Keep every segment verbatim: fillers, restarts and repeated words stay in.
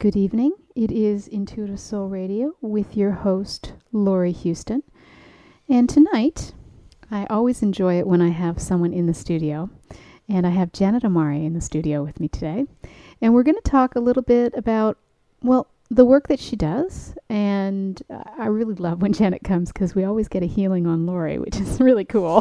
Good evening. It is Intuitive Soul Radio with your host, Lori Houston. And tonight, I always enjoy it when I have someone in the studio. And I have Janet Amari in the studio with me today. And we're going to talk a little bit about, well, the work that she does. And uh, I really love when Janet comes because we always get a healing on Lori, which is really cool.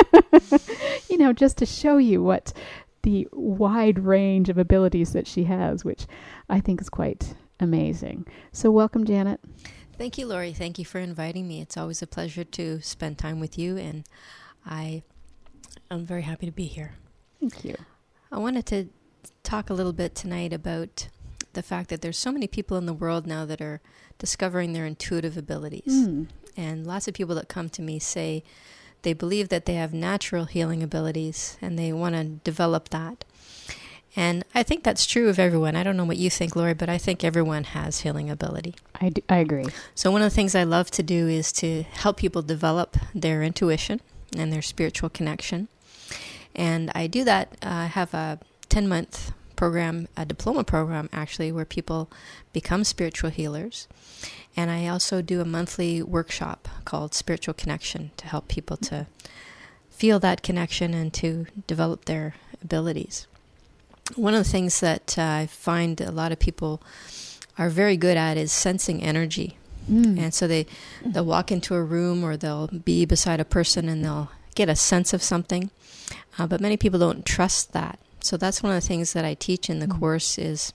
You know, just to show you what the wide range of abilities that she has, which I think is quite amazing. So welcome, Janet. Thank you, Lori. Thank you for inviting me. It's always a pleasure to spend time with you, and I am very happy to be here. Thank you. I wanted to talk a little bit tonight about the fact that there's so many people in the world now that are discovering their intuitive abilities. Mm. And lots of people that come to me say they believe that they have natural healing abilities and they want to develop that. And I think that's true of everyone. I don't know what you think, Lori, but I think everyone has healing ability. I, do, I agree. So one of the things I love to do is to help people develop their intuition and their spiritual connection. And I do that. Uh, I have a ten-month program, a diploma program, actually, where people become spiritual healers. And I also do a monthly workshop called Spiritual Connection to help people to feel that connection and to develop their abilities. One of the things that uh, I find a lot of people are very good at is sensing energy. Mm. And so they, they'll walk into a room or they'll be beside a person and they'll get a sense of something. Uh, but many people don't trust that. So that's one of the things that I teach in the mm. course is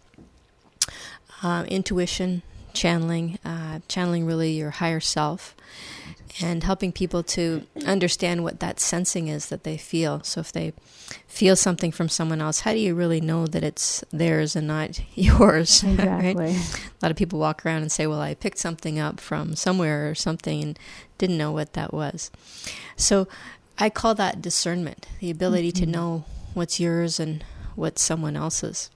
uh, intuition, channeling, uh, channeling really your higher self, and helping people to understand what that sensing is that they feel. So if they feel something from someone else, how do you really know that it's theirs and not yours? Exactly. Right? A lot of people walk around and say, well, I picked something up from somewhere or something and didn't know what that was. So I call that discernment, the ability mm-hmm. to know what's yours and what's someone else's.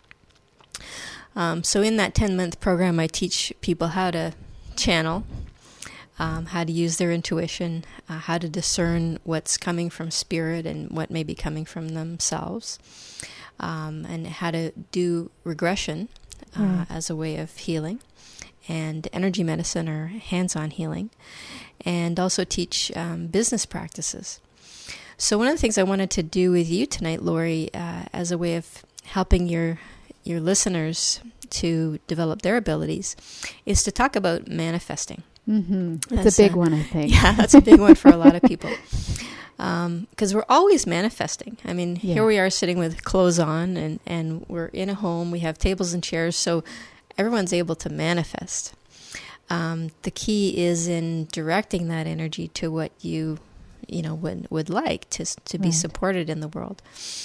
Um, so in that ten-month program, I teach people how to channel, um, how to use their intuition, uh, how to discern what's coming from spirit and what may be coming from themselves, um, and how to do regression uh, mm. as a way of healing, and energy medicine or hands-on healing, and also teach um, business practices. So one of the things I wanted to do with you tonight, Lori, uh, as a way of helping your your listeners to develop their abilities, is to talk about manifesting. Mm-hmm. It's a big a, one, I think. Yeah, that's a big one for a lot of people. Because um, we're always manifesting. I mean, yeah. Here we are sitting with clothes on, and, and we're in a home. We have tables and chairs, so everyone's able to manifest. Um, the key is in directing that energy to what you, you know, would would like to to be right. supported in the world.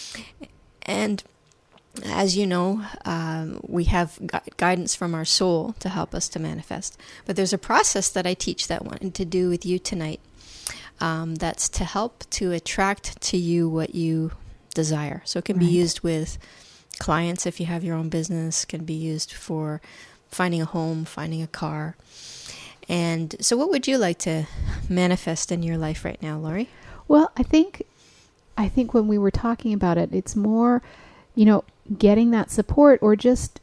And as you know, um, we have gu- guidance from our soul to help us to manifest. But there's a process that I teach that I wanted to do with you tonight. Um, that's to help to attract to you what you desire. So it can right. be used with clients if you have your own business. Can be used for finding a home, finding a car. And so what would you like to manifest in your life right now, Lori? Well, I think, I think when we were talking about it, it's more, you know, getting that support or just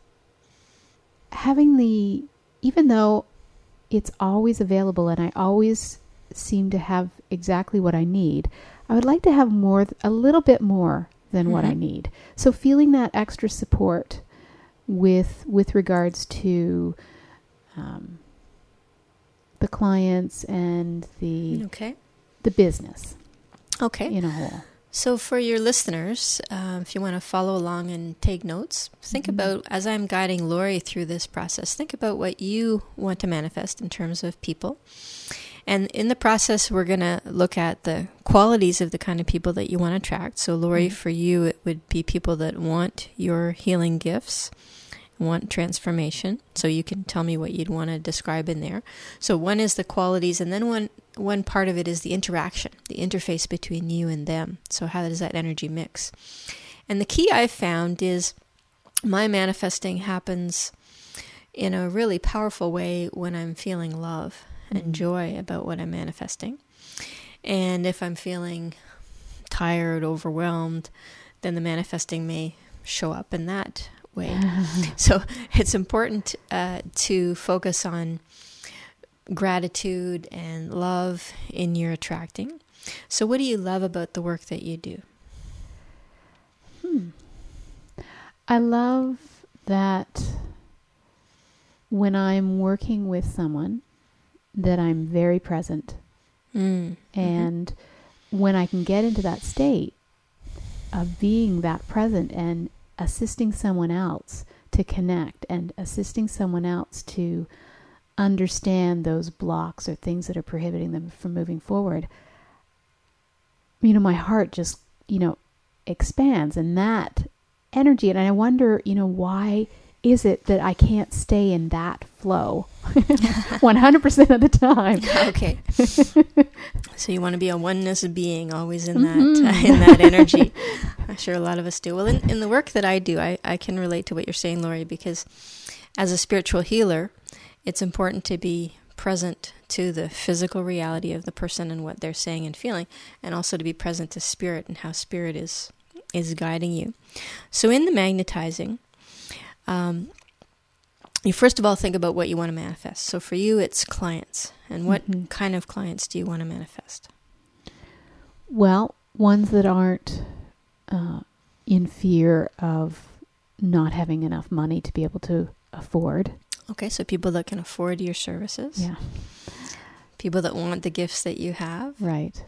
having the, even though it's always available and I always seem to have exactly what I need, I would like to have more, a little bit more than mm-hmm. what I need. So feeling that extra support with, with regards to um, the clients and the, okay. the business. Okay. In a whole. So for your listeners, uh, if you want to follow along and take notes, think mm-hmm. about, as I'm guiding Lori through this process, think about what you want to manifest in terms of people. And in the process, we're going to look at the qualities of the kind of people that you want to attract. So Lori, mm-hmm. for you, it would be people that want your healing gifts, want transformation. So you can tell me what you'd want to describe in there. So one is the qualities, and then one one part of it is the interaction, the interface between you and them. So how does that energy mix? And the key I've found is my manifesting happens in a really powerful way when I'm feeling love and mm-hmm. joy about what I'm manifesting. And if I'm feeling tired, overwhelmed, then the manifesting may show up in that way. So it's important uh, to focus on gratitude and love in your attracting. So what do you love about the work that you do? Hmm. I love that when I'm working with someone that I'm very present. Mm. And mm-hmm. when I can get into that state of being that present and assisting someone else to connect and assisting someone else to understand those blocks or things that are prohibiting them from moving forward, you know, my heart just, you know, expands, and that energy. And I wonder, you know, why is it that I can't stay in that flow one hundred percent of the time? Okay. So you want to be a oneness being, always in mm-hmm. that uh, in that energy. I'm sure a lot of us do. Well, in, in the work that I do, I, I can relate to what you're saying, Lori, because as a spiritual healer, it's important to be present to the physical reality of the person and what they're saying and feeling, and also to be present to spirit and how spirit is is guiding you. So in the magnetizing, um, you first of all think about what you want to manifest. So for you, it's clients. And what mm-hmm. kind of clients do you want to manifest? Well, ones that aren't uh, in fear of not having enough money to be able to afford. Okay, so people that can afford your services. Yeah. People that want the gifts that you have. Right.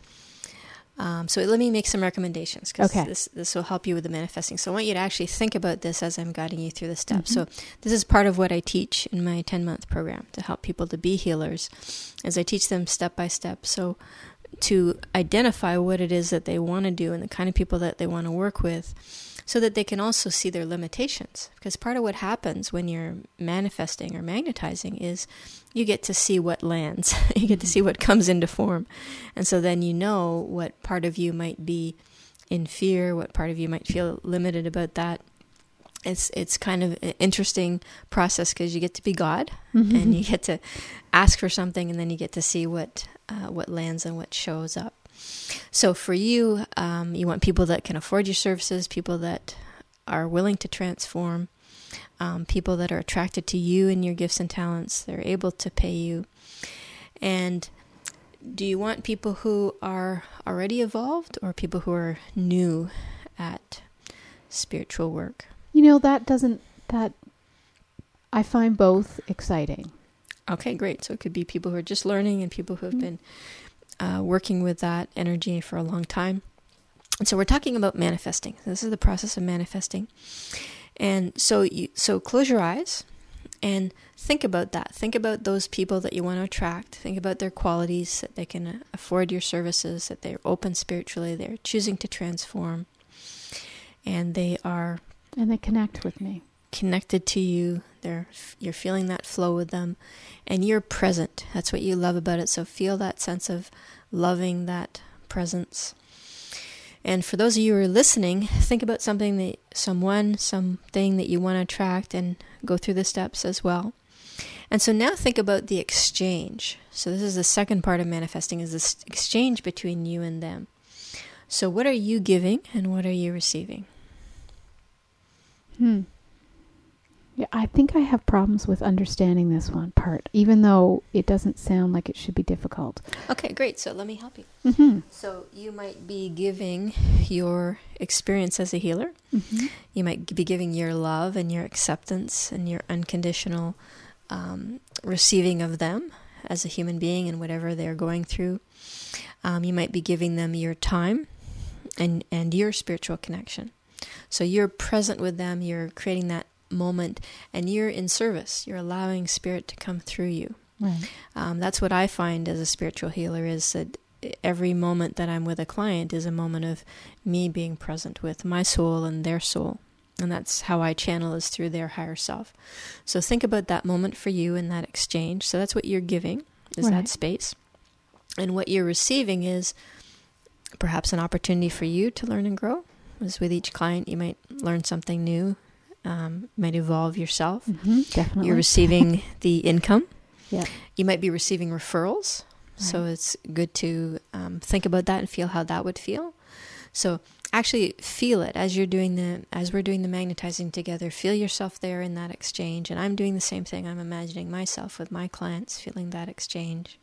Um, so let me make some recommendations, because okay. this this will help you with the manifesting. So I want you to actually think about this as I'm guiding you through the steps. Mm-hmm. So this is part of what I teach in my ten-month program to help people to be healers, as I teach them step by step. So to identify what it is that they want to do and the kind of people that they want to work with, so that they can also see their limitations. Because part of what happens when you're manifesting or magnetizing is you get to see what lands. You get to see what comes into form. And so then you know what part of you might be in fear, what part of you might feel limited about that. It's it's kind of an interesting process, because you get to be God, mm-hmm. and you get to ask for something, and then you get to see what uh, what lands and what shows up. So for you, um, you want people that can afford your services, people that are willing to transform, um, people that are attracted to you and your gifts and talents. They're able to pay you. And do you want people who are already evolved, or people who are new at spiritual work? You know, that doesn't, that, I find both exciting. Okay, great. So it could be people who are just learning and people who have mm-hmm. been Uh, working with that energy for a long time. And so we're talking about manifesting. This is the process of manifesting. And so you, so close your eyes and think about that. Think about those people that you want to attract. Think about their qualities, that they can afford your services, that they're open spiritually, they're choosing to transform, and they are... And they connect with me. Connected to you. They're, you're feeling that flow with them, and you're present. That's what you love about it. So feel that sense of loving that presence. And for those of you who are listening, think about something that someone, something that you want to attract, and go through the steps as well. And so now think about the exchange. So this is the second part of manifesting, is this exchange between you and them. So what are you giving and what are you receiving? Hmm. Yeah, I think I have problems with understanding this one part, even though it doesn't sound like it should be difficult. Okay, great. So let me help you. Mm-hmm. So you might be giving your experience as a healer. Mm-hmm. You might be giving your love and your acceptance and your unconditional um, receiving of them as a human being and whatever they're going through. Um, you might be giving them your time and, and your spiritual connection. So you're present with them, you're creating that moment, and you're in service. You're allowing spirit to come through you. Right. Um, that's what I find as a spiritual healer, is that every moment that I'm with a client is a moment of me being present with my soul and their soul. And that's how I channel, is through their higher self. So think about that moment for you in that exchange. So that's what you're giving, is right. that space. And what you're receiving is perhaps an opportunity for you to learn and grow. As with each client, you might learn something new. Um, might evolve yourself. Mm-hmm, definitely. You're receiving the income. Yeah. You might be receiving referrals. Right. So it's good to um, think about that and feel how that would feel. So actually feel it as you're doing the, as we're doing the magnetizing together. Feel yourself there in that exchange. And I'm doing the same thing. I'm imagining myself with my clients, feeling that exchange.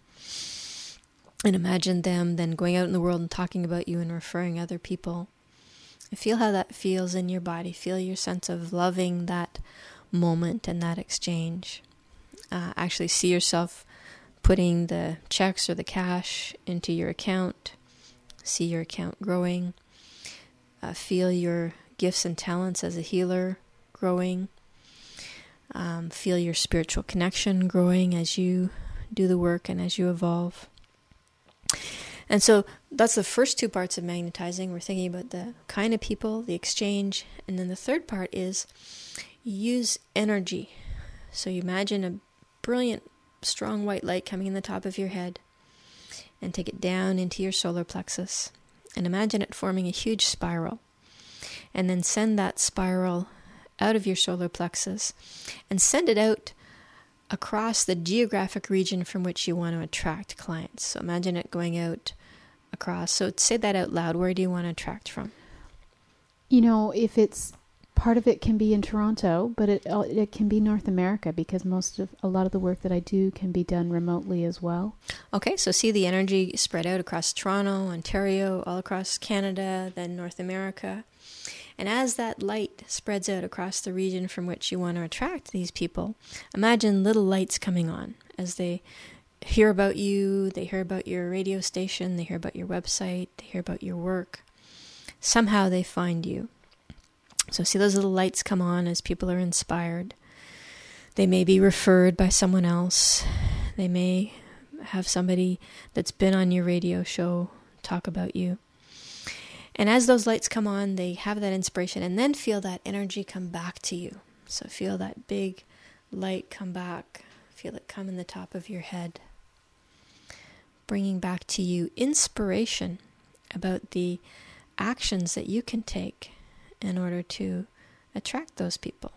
And imagine them then going out in the world and talking about you and referring other people. And feel how that feels in your body. Feel your sense of loving that moment and that exchange. Uh, actually see yourself putting the checks or the cash into your account. See your account growing. Uh, feel your gifts and talents as a healer growing. Um, feel your spiritual connection growing as you do the work and as you evolve. And so that's the first two parts of magnetizing. We're thinking about the kind of people, the exchange, and then the third part is use energy. So you imagine a brilliant, strong white light coming in the top of your head and take it down into your solar plexus. And imagine it forming a huge spiral. And then send that spiral out of your solar plexus and send it out across the geographic region from which you want to attract clients. So imagine it going out across. So say that out loud. Where do you want to attract from? You know, if it's part of it can be in Toronto, but it it can be North America, because most of a lot of the work that I do can be done remotely as well. Okay, so see the energy spread out across Toronto, Ontario, all across Canada, then North America. And as that light spreads out across the region from which you want to attract these people, imagine little lights coming on as they hear about you, they hear about your radio station, they hear about your website, they hear about your work. Somehow they find you. So see those little lights come on as people are inspired. They may be referred by someone else. They may have somebody that's been on your radio show talk about you. And as those lights come on, they have that inspiration, and then feel that energy come back to you. So feel that big light come back. Feel it come in the top of your head. Bringing back to you inspiration about the actions that you can take in order to attract those people.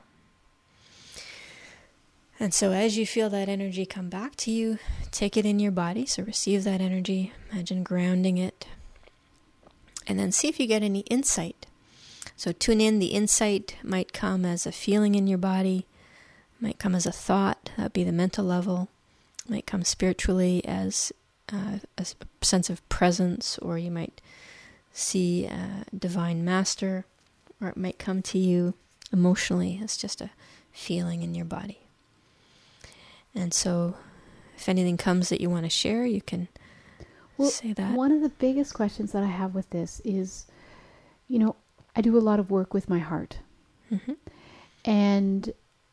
And so as you feel that energy come back to you, take it in your body. So receive that energy. Imagine grounding it. And then see if you get any insight. So tune in. The insight might come as a feeling in your body, might come as a thought, that would be the mental level, might come spiritually as uh, a sense of presence, or you might see a divine master, or it might come to you emotionally as just a feeling in your body. And so if anything comes that you want to share, you can Well, say that. One of the biggest questions that I have with this is, you know, I do a lot of work with my heart. Mm-hmm. And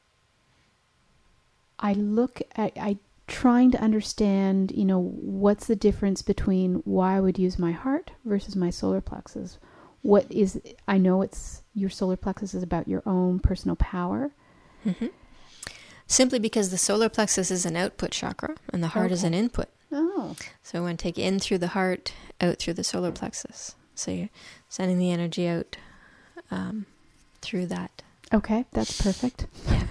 I look at, I trying to understand, you know, what's the difference between why I would use my heart versus my solar plexus. What is, I know it's, your solar plexus is about your own personal power. Mm-hmm. Simply because the solar plexus is an output chakra and the heart Okay. is an input. Oh. So I want to take in through the heart, out through the solar plexus. So you're sending the energy out um, through that. Okay, that's perfect.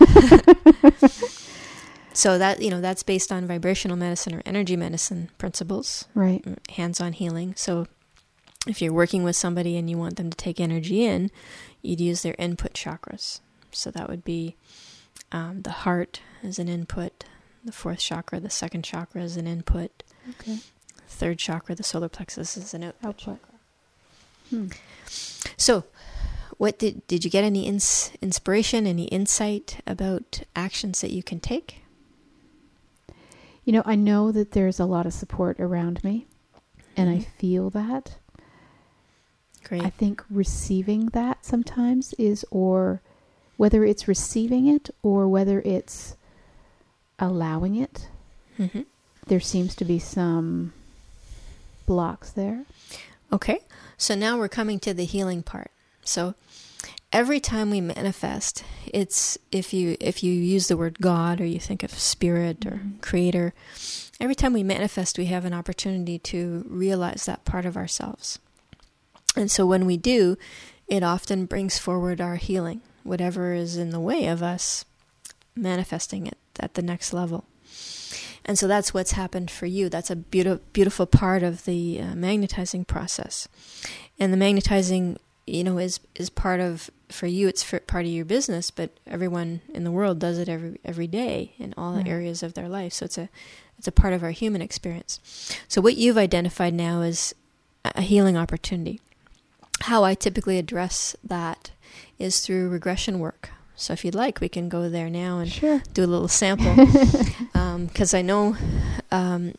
So that, you know, that's based on vibrational medicine or energy medicine principles. Right. Hands-on healing. So if you're working with somebody and you want them to take energy in, you'd use their input chakras. So that would be um, the heart as an input, the fourth chakra, the second chakra is an input. Okay. Third chakra, the solar plexus, is an output, Output. chakra. Hmm. So, what did did you get any ins- inspiration, any insight about actions that you can take? You know, I know that there's a lot of support around me, and Mm-hmm. I feel that. Great. I think receiving that sometimes is, or whether it's receiving it or whether it's allowing it, Mm-hmm. there seems to be some blocks there. Okay, so now we're coming to the healing part. So every time we manifest, it's if you if you use the word God or you think of spirit or Mm-hmm. creator, every time we manifest, we have an opportunity to realize that part of ourselves. And so when we do, it often brings forward our healing, whatever is in the way of us manifesting it at the next level. And so that's what's happened for you. That's a beautiful, beautiful part of the uh, magnetizing process. And the magnetizing, you know, is is part of, for you, it's for part of your business, but everyone in the world does it every every day in all Right. areas of their life. So it's a it's a part of our human experience. So what you've identified now is a healing opportunity. How I typically address that is through regression work. So if you'd like, we can go there now and Sure. do a little sample. Because um, I know um,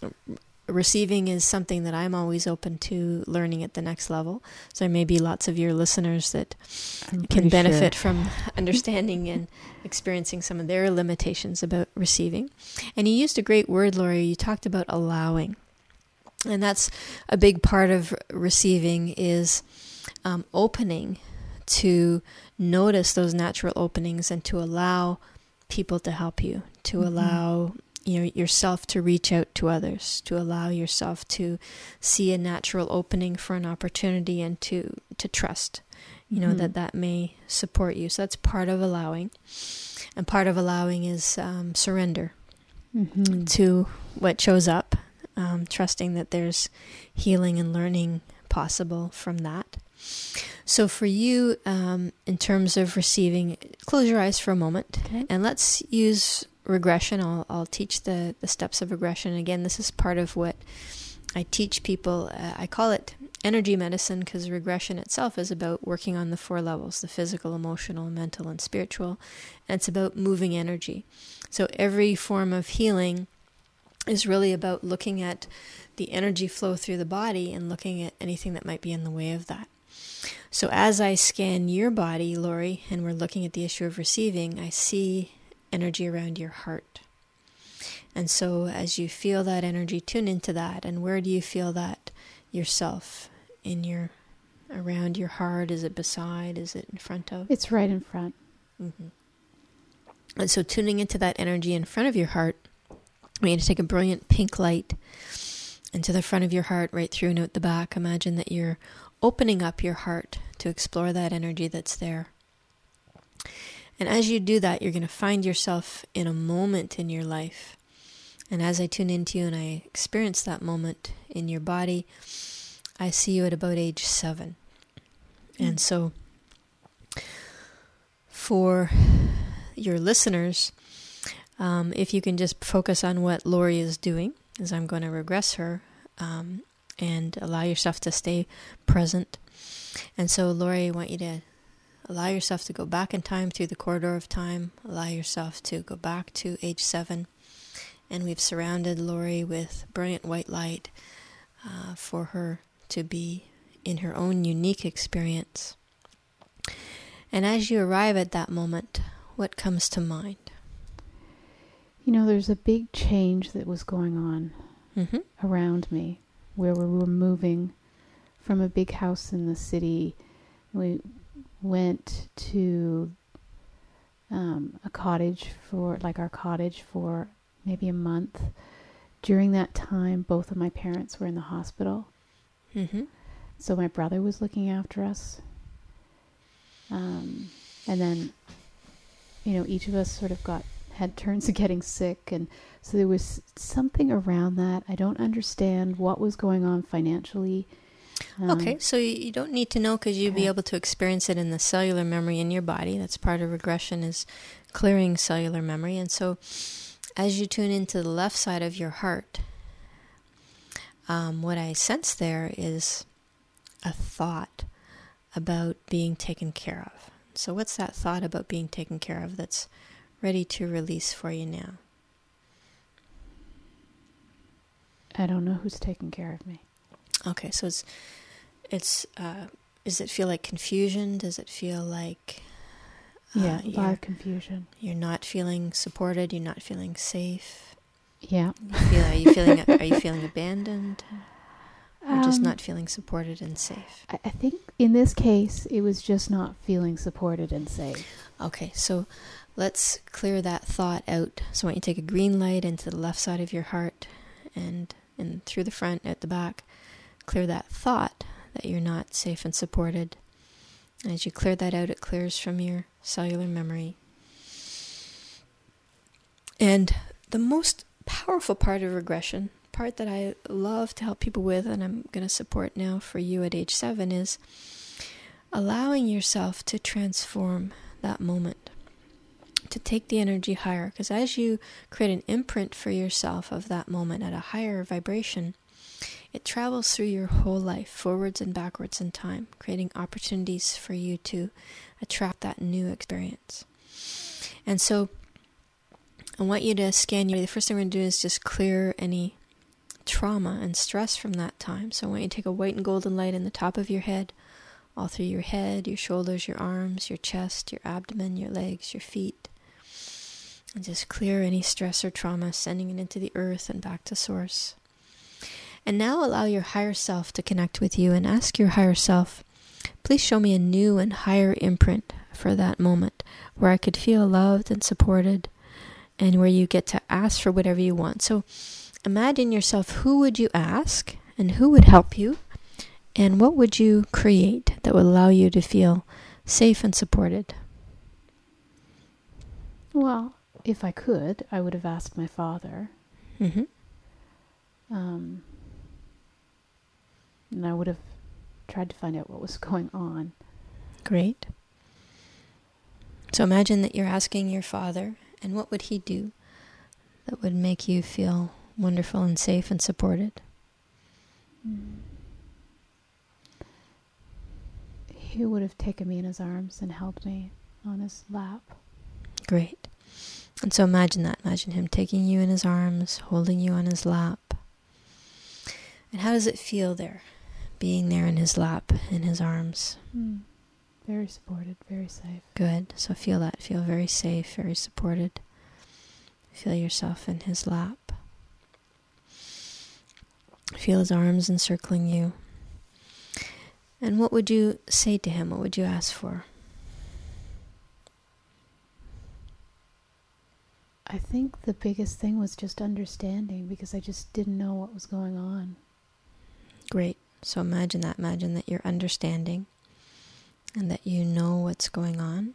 receiving is something that I'm always open to learning at the next level. So there may be lots of your listeners that I'm can pretty benefit sure. from understanding and experiencing some of their limitations about receiving. And you used a great word, Lori. You talked about allowing. And that's a big part of receiving, is um, opening to notice those natural openings and to allow people to help you, to Mm-hmm. allow you know, yourself to reach out to others, to allow yourself to see a natural opening for an opportunity, and to, to trust, you know, Mhm. that that may support you. So that's part of allowing. And part of allowing is um, surrender Mhm. to what shows up, um, trusting that there's healing and learning possible from that. So for you, um, in terms of receiving, close your eyes for a moment, Okay. and let's use regression. I'll, I'll teach the, the steps of regression. Again, this is part of what I teach people. Uh, I call it energy medicine because regression itself is about working on the four levels: the physical, emotional, mental, and spiritual. And it's about moving energy. So every form of healing is really about looking at the energy flow through the body and looking at anything that might be in the way of that. So as I scan your body, Lori, and we're looking at the issue of receiving, I see energy around your heart. And so as you feel that energy, tune into that. And where do you feel that yourself? In your, around your heart? Is it beside? Is it in front of? It's right in front. Mm-hmm. And so tuning into that energy in front of your heart, we're going to take a brilliant pink light into the front of your heart, right through and out the back. Imagine that you're opening up your heart to explore that energy that's there. And as you do that, you're going to find yourself in a moment in your life. And as I tune into you and I experience that moment in your body, I see you at about age seven. Mm. And so for your listeners, um, if you can just focus on what Lori is doing, as I'm going to regress her, um, and allow yourself to stay present. And so, Lori, I want you to allow yourself to go back in time through the corridor of time. Allow yourself to go back to age seven. And we've surrounded Lori with brilliant white light uh, for her to be in her own unique experience. And as you arrive at that moment, what comes to mind? You know, there's a big change that was going on Mm-hmm. around me, where we were moving from a big house in the city. We went to um, a cottage for, like our cottage for maybe a month. During that time, both of my parents were in the hospital. Mm-hmm. So my brother was looking after us. Um, and then, you know, each of us sort of got, had turns to getting sick. And so there was something around that. I don't understand what was going on financially. Um, Okay, so you, you don't need to know, because you'll okay. be able to experience it in the cellular memory in your body. That's part of regression, is clearing cellular memory. And so as you tune into the left side of your heart, um, what I sense there is a thought about being taken care of. So what's that thought about being taken care of that's ready to release for you now? I don't know who's taking care of me. Okay, so it's, it's, uh, does it feel like confusion? Does it feel like uh, Yeah, a lot you're, of confusion. you're not feeling supported? You're not feeling safe? Yeah. You feel, are you feeling, are you feeling abandoned? Or just Um, not feeling supported and safe? I, I think in this case, it was just not feeling supported and safe. Okay, so let's clear that thought out. So I want you to take a green light into the left side of your heart, and, and through the front, out the back. Clear that thought that you're not safe and supported. And as you clear that out, it clears from your cellular memory. And the most powerful part of regression, part that I love to help people with, and I'm going to support now for you at age seven, is allowing yourself to transform that moment, to take the energy higher. Because as you create an imprint for yourself of that moment at a higher vibration, it travels through your whole life, forwards and backwards in time, creating opportunities for you to attract that new experience. And so I want you to scan your, the first thing we're going to do is just clear any trauma and stress from that time. So I want you to take a white and golden light in the top of your head, all through your head, your shoulders, your arms, your chest, your abdomen, your legs, your feet. And just clear any stress or trauma, sending it into the earth and back to source. And now allow your higher self to connect with you and ask your higher self, please show me a new and higher imprint for that moment where I could feel loved and supported and where you get to ask for whatever you want. So imagine yourself, who would you ask and who would help you and what would you create that would allow you to feel safe and supported? Well, if I could, I would have asked my father. Mm-hmm. Um, and I would have tried to find out what was going on. Great. So imagine that you're asking your father, and what would he do that would make you feel wonderful and safe and supported? Mm. He would have taken me in his arms and held me on his lap. Great. And so imagine that. Imagine him taking you in his arms, holding you on his lap. And how does it feel there, being there in his lap, in his arms? Mm. Very supported, very safe. Good. So feel that. Feel very safe, very supported. Feel yourself in his lap. Feel his arms encircling you. And what would you say to him? What would you ask for? I think the biggest thing was just understanding, because I just didn't know what was going on. Great. So imagine that. Imagine that you're understanding and that you know what's going on.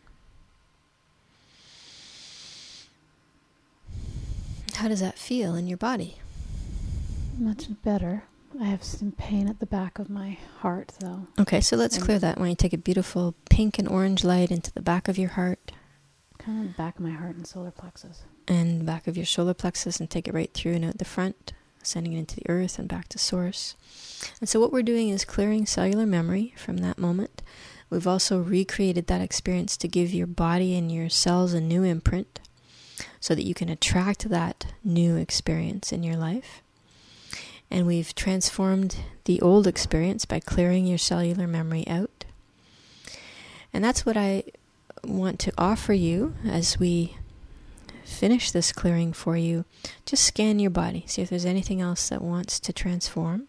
How does that feel in your body? Much better. I have some pain at the back of my heart, though. Okay, so let's And clear that. When you take a beautiful pink and orange light into the back of your heart, kind of the back of my heart and solar plexus. and the back of your solar plexus, and take it right through and out the front, sending it into the earth and back to source. And so what we're doing is clearing cellular memory from that moment. We've also recreated that experience to give your body and your cells a new imprint so that you can attract that new experience in your life. And we've transformed the old experience by clearing your cellular memory out. And that's what I want to offer you as we finish this clearing for you. Just scan your body. See if there's anything else that wants to transform.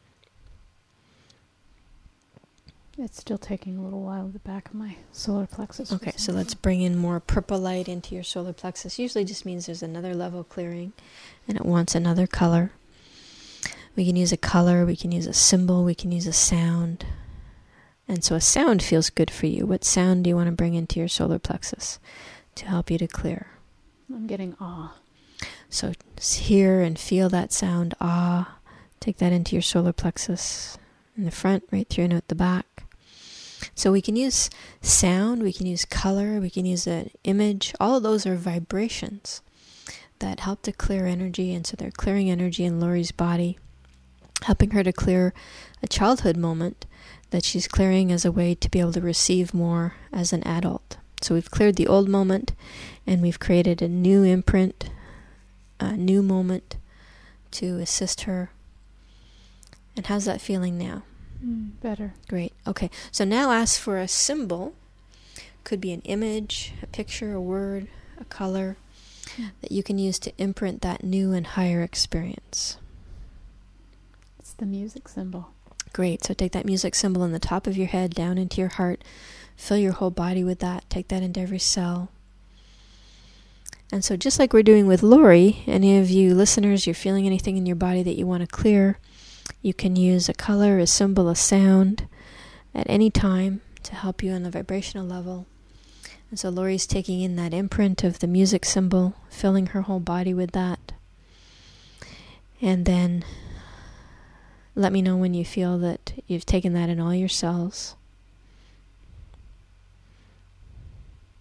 It's still taking a little while at the back of my solar plexus. Okay, so let's bring in more purple light into your solar plexus. Usually just means there's another level clearing and it wants another color. We can use a color, we can use a symbol, we can use a sound. And so a sound feels good for you. What sound do you want to bring into your solar plexus to help you to clear? I'm getting awe. So hear and feel that sound, ah. Take that into your solar plexus in the front, right through and out the back. So we can use sound, we can use color, we can use an image. All of those are vibrations that help to clear energy. And so they're clearing energy in Lori's body, helping her to clear a childhood moment that she's clearing as a way to be able to receive more as an adult. So we've cleared the old moment and we've created a new imprint, a new moment to assist her. And how's that feeling now? Mm, better. Great. Okay. So now ask for a symbol. Could be an image, a picture, a word, a color mm. that you can use to imprint that new and higher experience. It's the music symbol. Great. So take that music symbol in the top of your head down into your heart. Fill your whole body with that. Take that into every cell. And so just like we're doing with Lori, any of you listeners, you're feeling anything in your body that you want to clear, you can use a color, a symbol, a sound at any time to help you on the vibrational level. And so Lori's taking in that imprint of the music symbol, filling her whole body with that. And then let me know when you feel that you've taken that in all your cells.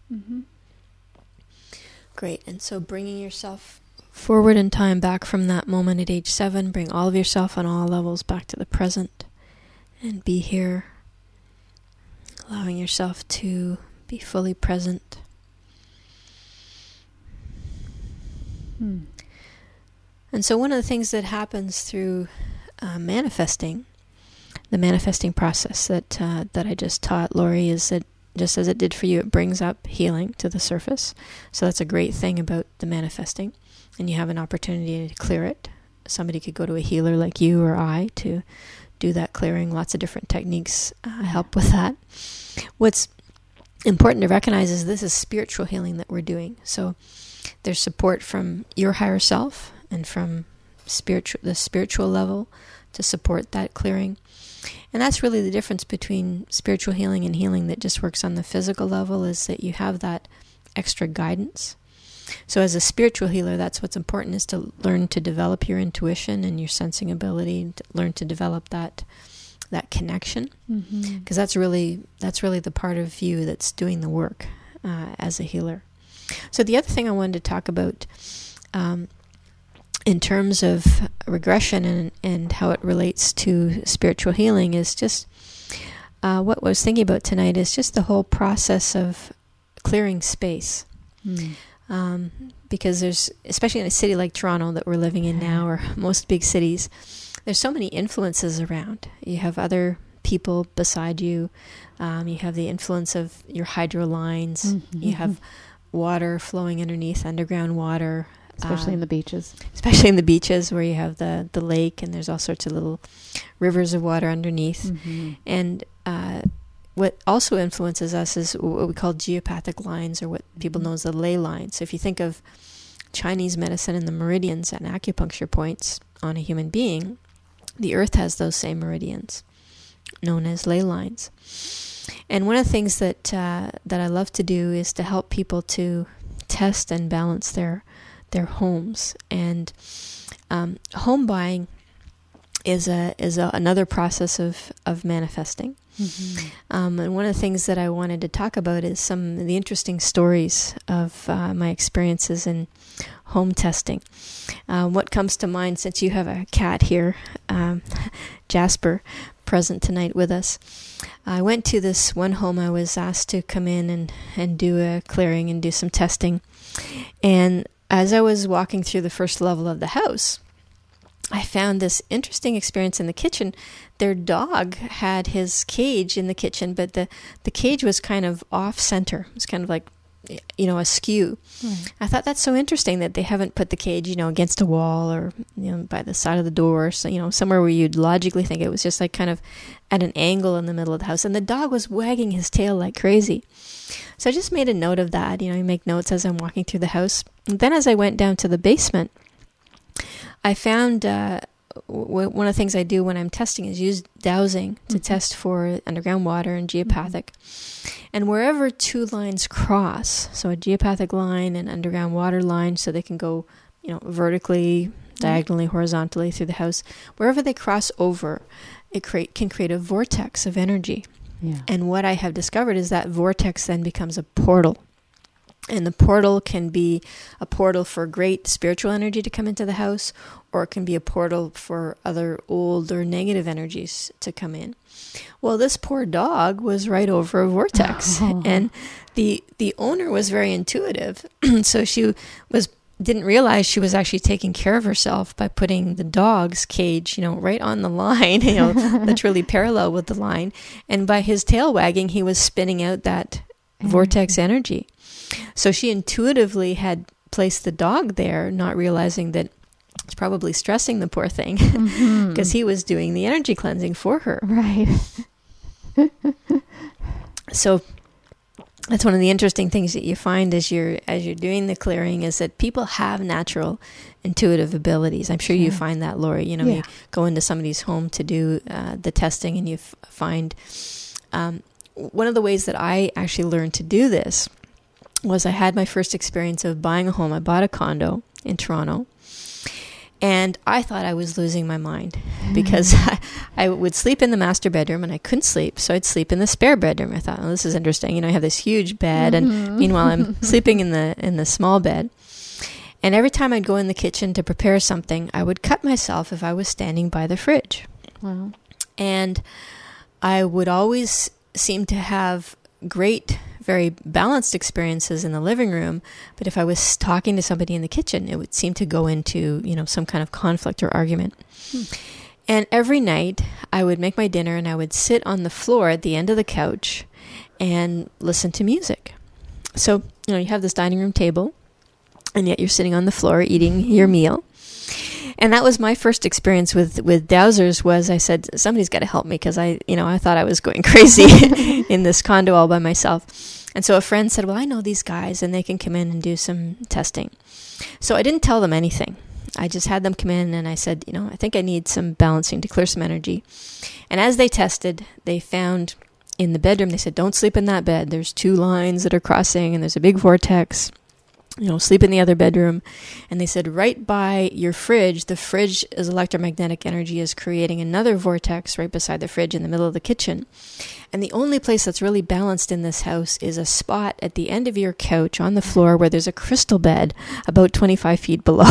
Mm-hmm. Great. And so bringing yourself forward in time, back from that moment at age seven, bring all of yourself on all levels back to the present and be here, allowing yourself to be fully present. Hmm. And so one of the things that happens through uh, manifesting, the manifesting process that uh, that I just taught Lori, is that just as it did for you, it brings up healing to the surface. So that's a great thing about the manifesting. And you have an opportunity to clear it. Somebody could go to a healer like you or I to do that clearing. Lots of different techniques uh, help with that. What's important to recognize is this is spiritual healing that we're doing. So there's support from your higher self and from spiritual the spiritual level to support that clearing. And that's really the difference between spiritual healing and healing that just works on the physical level, is that you have that extra guidance. So as a spiritual healer, that's what's important, is to learn to develop your intuition and your sensing ability, to learn to develop that that connection, because mm-hmm. that's really that's really the part of you that's doing the work uh, as a healer. So the other thing I wanted to talk about um, in terms of regression and, and how it relates to spiritual healing is just uh, what I was thinking about tonight is just the whole process of clearing space. Mm. Um, because there's, especially in a city like Toronto that we're living in now, or most big cities, there's so many influences around. You have other people beside you. Um, you have the influence of your hydro lines. Mm-hmm. You have water flowing underneath, underground water. Especially uh, in the beaches. Especially in the beaches where you have the, the lake and there's all sorts of little rivers of water underneath. Mm-hmm. And uh, what also influences us is what we call geopathic lines, or what people know as the ley lines. So if you think of Chinese medicine and the meridians and acupuncture points on a human being, the earth has those same meridians, known as ley lines. And one of the things that uh, that I love to do is to help people to test and balance their their homes. And um, home buying is a is a, another process of, of manifesting. Mm-hmm. Um, and one of the things that I wanted to talk about is some of the interesting stories of uh, my experiences in home testing. Uh, what comes to mind, since you have a cat here, um, Jasper, present tonight with us, I went to this one home. I was asked to come in and, and do a clearing and do some testing. And as I was walking through the first level of the house, I found this interesting experience in the kitchen. Their dog had his cage in the kitchen, but the, the cage was kind of off center. It was kind of like, you know, askew. Right. I thought that's so interesting that they haven't put the cage, you know, against a wall or, you know, by the side of the door, so, you know, somewhere where you'd logically think it was just like kind of at an angle in the middle of the house. And the dog was wagging his tail like crazy. So I just made a note of that. You know, you make notes as I'm walking through the house. And then as I went down to the basement, I found uh, w- one of the things I do when I'm testing is use dowsing to mm-hmm. test for underground water and geopathic. Mm-hmm. And wherever two lines cross, so a geopathic line and underground water line, so they can go, you know, vertically, diagonally, mm-hmm. horizontally through the house, wherever they cross over, it create, can create a vortex of energy. Yeah. And what I have discovered is that vortex then becomes a portal. And the portal can be a portal for great spiritual energy to come into the house, or it can be a portal for other old or negative energies to come in. Well, this poor dog was right over a vortex, oh. and the the owner was very intuitive, so she was didn't realize she was actually taking care of herself by putting the dog's cage, you know, right on the line, you know, literally parallel with the line, and by his tail wagging, he was spinning out that energy. vortex energy. So she intuitively had placed the dog there, not realizing that it's probably stressing the poor thing because mm-hmm. he was doing the energy cleansing for her. Right. So that's one of the interesting things that you find as you're as you're doing the clearing, is that people have natural intuitive abilities. I'm sure yeah. you find that, Lori. You know, yeah. you go into somebody's home to do uh, the testing, and you f- find um, one of the ways that I actually learned to do this was I had my first experience of buying a home. I bought a condo in Toronto, And I thought I was losing my mind because I, I would sleep in the master bedroom and I couldn't sleep. So I'd sleep in the spare bedroom. I thought, oh, this is interesting. You know, I have this huge bed mm-hmm. and meanwhile I'm sleeping in the in the small bed. And every time I'd go in the kitchen to prepare something, I would cut myself if I was standing by the fridge. Wow. And I would always seem to have great, very balanced experiences in the living room. But if I was talking to somebody in the kitchen, it would seem to go into, you know, some kind of conflict or argument. Hmm. And every night I would make my dinner and I would sit on the floor at the end of the couch and listen to music. So, you know, you have this dining room table and yet you're sitting on the floor eating your meal. And that was my first experience with, with dowsers was I said, somebody's got to help me because I, you know, I thought I was going crazy in this condo all by myself. And so a friend said, well, I know these guys and they can come in and do some testing. So I didn't tell them anything. I just had them come in and I said, you know, I think I need some balancing to clear some energy. And as they tested, they found in the bedroom, they said, don't sleep in that bed. There's two lines that are crossing and there's a big vortex. You know, sleep in the other bedroom. And they said, right by your fridge, the fridge's electromagnetic energy is creating another vortex right beside the fridge in the middle of the kitchen. And the only place that's really balanced in this house is a spot at the end of your couch on the floor where there's a crystal bed about twenty-five feet below.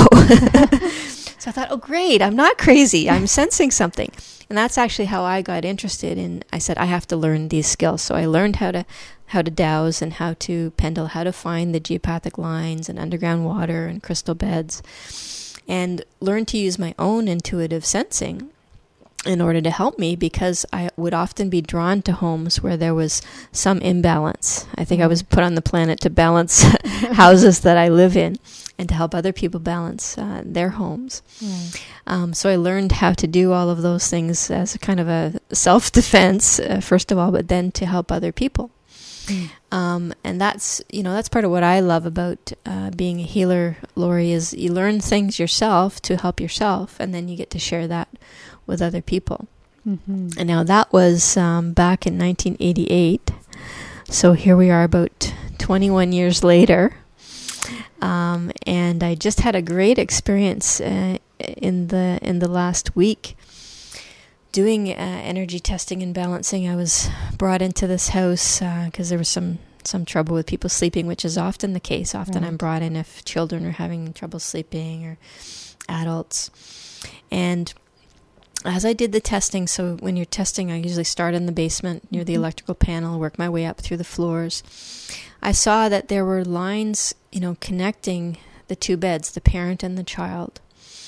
So I thought, oh, great, I'm not crazy. I'm sensing something. And that's actually how I got interested in, I said, I have to learn these skills. So I learned how to how to dowse and how to pendle, how to find the geopathic lines and underground water and crystal beds, and learned to use my own intuitive sensing in order to help me because I would often be drawn to homes where there was some imbalance. I think I was put on the planet to balance houses that I live in and to help other people balance uh, their homes. Mm. Um, so I learned how to do all of those things as a kind of a self-defense, uh, first of all, but then to help other people. Mm. Um, and that's, you know, that's part of what I love about uh, being a healer, Lori, is you learn things yourself to help yourself, and then you get to share that with other people. Mm-hmm. And now that was um, back in nineteen eighty-eight. So here we are about twenty-one years later. Um, and I just had a great experience uh, in the in the last week doing uh, energy testing and balancing. I was brought into this house because uh, there was some, some trouble with people sleeping, which is often the case. Often right. I'm brought in if children are having trouble sleeping or adults. And as I did the testing, so when you're testing, I usually start in the basement near the electrical panel, work my way up through the floors. I saw that there were lines, you know, connecting the two beds, the parent and the child.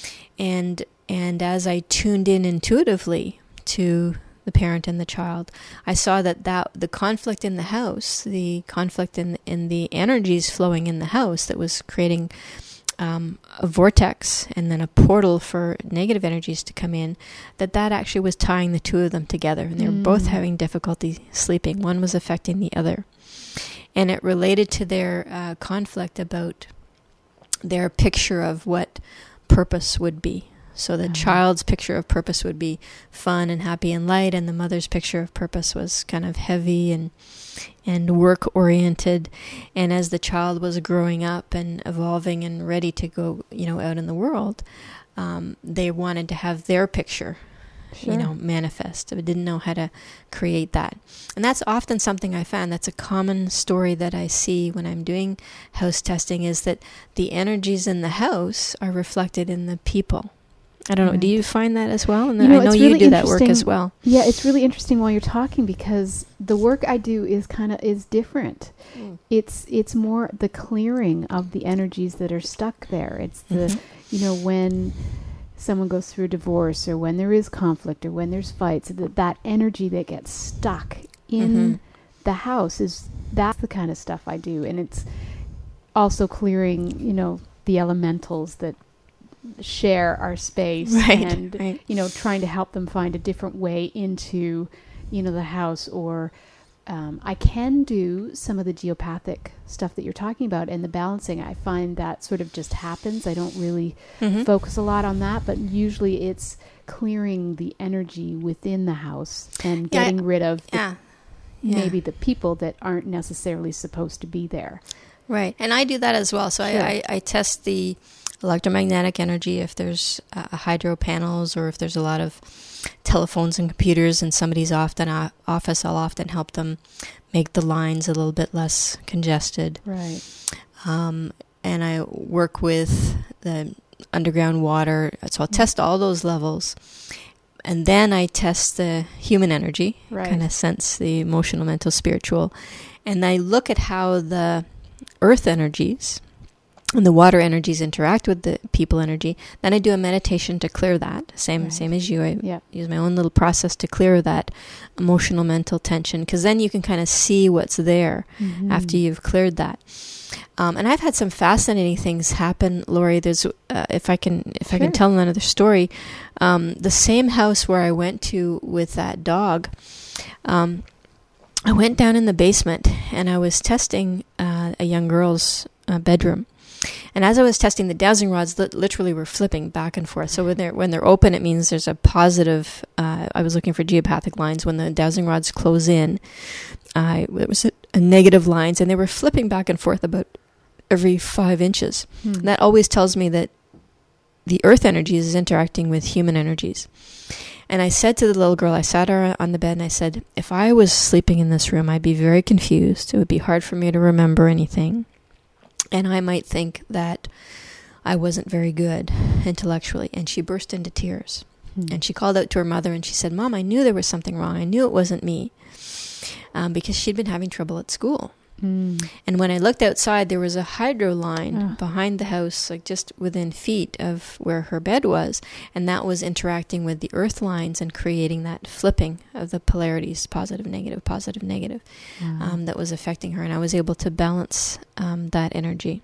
And and as I tuned in intuitively to the parent and the child, I saw that, that the conflict in the house, the conflict in in the energies flowing in the house that was creating um, a vortex and then a portal for negative energies to come in, that that actually was tying the two of them together. And they were mm. both having difficulty sleeping. One was affecting the other. And it related to their uh, conflict about their picture of what purpose would be. So the uh-huh. child's picture of purpose would be fun and happy and light, and the mother's picture of purpose was kind of heavy and and work-oriented. And as the child was growing up and evolving and ready to go, you know, out in the world, um, they wanted to have their picture, sure. you know, manifest. But didn't know how to create that. And that's often something I found. That's a common story that I see when I'm doing house testing, is that the energies in the house are reflected in the people. I don't know. Right. Do you find that as well? And you know, I know really you do that work as well. Yeah, it's really interesting while you're talking because the work I do is kind of is different. Mm. It's it's more the clearing of the energies that are stuck there. It's the mm-hmm. you know, when someone goes through a divorce or when there is conflict or when there's fights, that that energy that gets stuck in mm-hmm. the house is that's the kind of stuff I do. And it's also clearing, you know, the elementals that share our space right, and right. you know, trying to help them find a different way into, you know, the house. Or um, I can do some of the geopathic stuff that you're talking about and the balancing. I find that sort of just happens. I don't really mm-hmm. focus a lot on that, but usually it's clearing the energy within the house and yeah, getting rid of the, yeah. Yeah. maybe the people that aren't necessarily supposed to be there. Right. And I do that as well. So sure. I, I, I test the electromagnetic energy, if there's uh, hydro panels, or if there's a lot of telephones and computers in somebody's often uh, office, I'll often help them make the lines a little bit less congested. Right. Um, and I work with the underground water, so I'll test all those levels. And then I test the human energy, Right. kind of sense the emotional, mental, spiritual. And I look at how the earth energies and the water energies interact with the people energy. Then I do a meditation to clear that. Same Right. same as you. I Yeah. use my own little process to clear that emotional, mental tension. Because then you can kind of see what's there Mhm. after you've cleared that. Um, and I've had some fascinating things happen, Lori. There's, uh, if I can, if I can Sure. tell another story, um, the same house where I went to with that dog, um, I went down in the basement and I was testing uh, a young girl's uh, bedroom. And as I was testing, the dowsing rods li- literally were flipping back and forth. So when they're when they're open, it means there's a positive. Uh, I was looking for geopathic lines. When the dowsing rods close in, uh, it was a, a negative lines, and they were flipping back and forth about every five inches. Hmm. And that always tells me that the earth energies is interacting with human energies. And I said to the little girl, I sat her on the bed, and I said, if I was sleeping in this room, I'd be very confused. It would be hard for me to remember anything. And I might think that I wasn't very good intellectually. And she burst into tears. Hmm. And she called out to her mother and she said, Mom, I knew there was something wrong. I knew it wasn't me. Um, because she'd been having trouble at school. Mm. And when I looked outside, there was a hydro line Oh. behind the house, like just within feet of where her bed was. And that was interacting with the earth lines and creating that flipping of the polarities, positive, negative, positive, negative, Wow. um, that was affecting her. And I was able to balance um, that energy.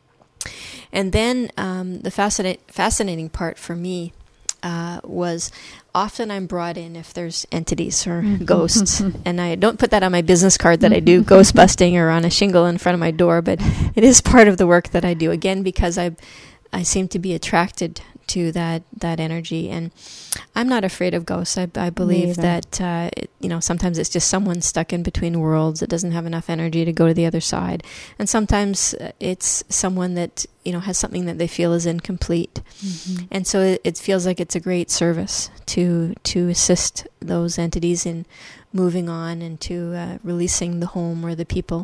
And then um, the fascinate, fascinating part for me uh, was often I'm brought in if there's entities or ghosts. And I don't put that on my business card that I do ghost busting or on a shingle in front of my door, but it is part of the work that I do. Again, because I I seem to be attracted to that, that energy. And I'm not afraid of ghosts. I, I believe that, uh, it, you know, sometimes it's just someone stuck in between worlds that doesn't have enough energy to go to the other side. And sometimes it's someone that, you know, has something that they feel is incomplete. Mm-hmm. And so it, it feels like it's a great service to to assist those entities in moving on and to uh, releasing the home or the people.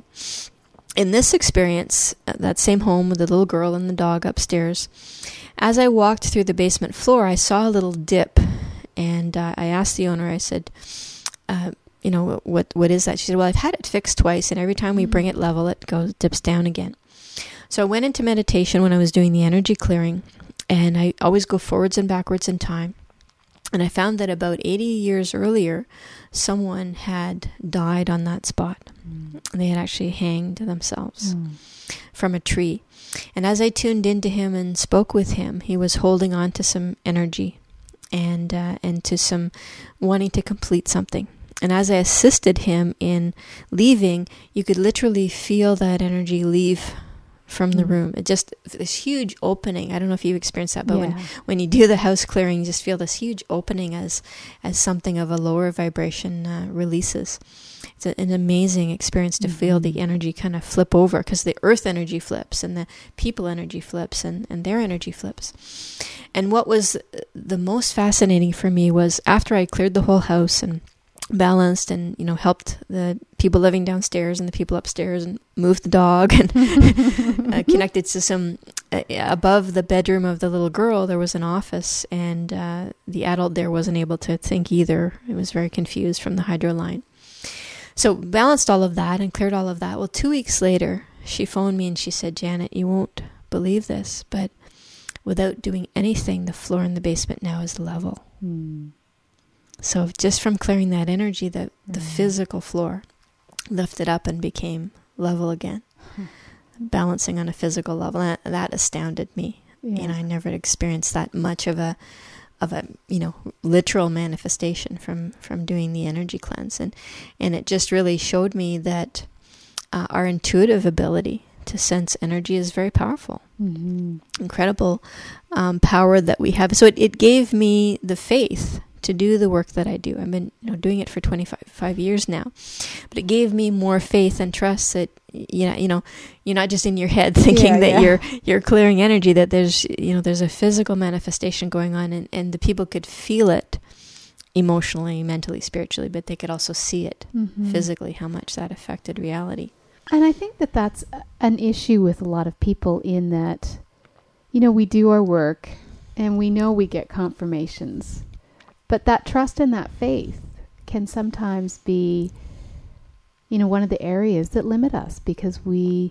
In this experience, uh, that same home with the little girl and the dog upstairs, as I walked through the basement floor, I saw a little dip. And uh, I asked the owner, I said, uh, you know, what what is that? She said, well, I've had it fixed twice, and every time we bring it level, it goes dips down again. So I went into meditation when I was doing the energy clearing, and I always go forwards and backwards in time. And I found that about eighty years earlier, someone had died on that spot. Mm. And they had actually hanged themselves mm. from a tree. And as I tuned into him and spoke with him, he was holding on to some energy and uh, and to some wanting to complete something. And as I assisted him in leaving, you could literally feel that energy leave from the room. It just, this huge opening. I don't know if you've experienced that, but yeah. when, when you do the house clearing, you just feel this huge opening as, as something of a lower vibration uh, releases. It's a, an amazing experience to mm-hmm. feel the energy kind of flip over, because the earth energy flips and the people energy flips and, and their energy flips. And what was the most fascinating for me was after I cleared the whole house and balanced and, you know, helped the people living downstairs and the people upstairs and moved the dog and uh, connected to some, uh, above the bedroom of the little girl, there was an office, and uh, the adult there wasn't able to think either. It was very confused from the hydro line. So balanced all of that and cleared all of that. Well, two weeks later, she phoned me and she said, Janet, you won't believe this, but without doing anything, the floor in the basement now is level. Mm. So just from clearing that energy, the, the mm. physical floor lifted up and became level again, hmm. balancing on a physical level. And that, that astounded me. Yeah. You know, I never experienced that much of a, of a, you know, literal manifestation from, from doing the energy cleanse. And, and it just really showed me that uh, our intuitive ability to sense energy is very powerful. Mm-hmm. Incredible um, power that we have. So it, it gave me the faith to do the work that I do. I've been you know, doing it for twenty-five five years now. But it gave me more faith and trust that, you know, you know, you're not just in your head thinking yeah, that yeah. you're you're clearing energy, that there's, you know, there's a physical manifestation going on, and, and the people could feel it emotionally, mentally, spiritually, but they could also see it mm-hmm. physically, how much that affected reality. And I think that that's an issue with a lot of people, in that, you know, we do our work and we know we get confirmations, but that trust and that faith can sometimes be, you know, one of the areas that limit us, because we